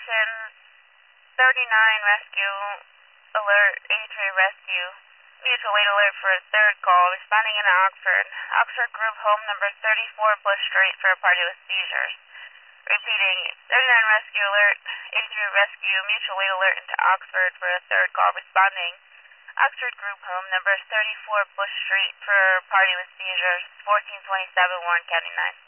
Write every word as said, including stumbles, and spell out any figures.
Station thirty-nine Rescue Alert, eighty-three Rescue. Mutual aid alert for a third call, responding in Oxford. Oxford Group Home number thirty-four Bush Street for a party with seizures. Repeating, thirty-nine Rescue Alert, eighty-three Rescue, mutual aid alert into Oxford for a third call, responding. Oxford Group Home number thirty-four Bush Street for a party with seizures, fourteen twenty-seven Warren County nine.